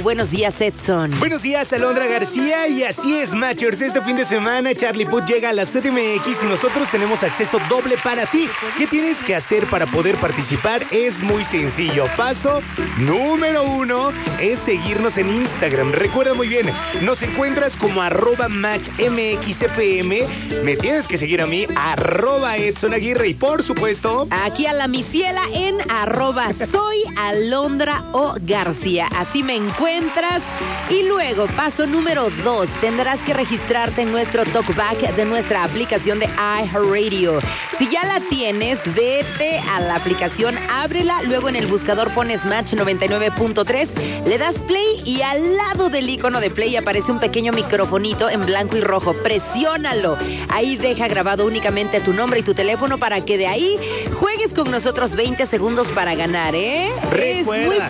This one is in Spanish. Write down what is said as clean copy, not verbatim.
Buenos días, Edson. Buenos días, Alondra García. Y así es, Matchers. Este fin de semana, Charlie Puth llega a la CDMX y nosotros tenemos acceso doble para ti. ¿Qué tienes que hacer para poder participar? Es muy sencillo. Paso número 1 es seguirnos en Instagram. Recuerda muy bien, nos encuentras como @matchmxfm. Me tienes que seguir a mí, @EdsonAguirre. Y por supuesto, aquí a la misiela en @soy Alondra O García. Así me encuentras. Y luego, paso número 2, tendrás que registrarte en nuestro talkback de nuestra aplicación de iHeartRadio. Si ya la tienes, vete a la aplicación, ábrela, luego en el buscador pones Match 99.3, le das play y al lado del icono de play aparece un pequeño microfonito en blanco y rojo. Presiónalo. Ahí deja grabado únicamente tu nombre y tu teléfono para que de ahí juegues con nosotros 20 segundos para ganar, ¿eh? Recuerda, es muy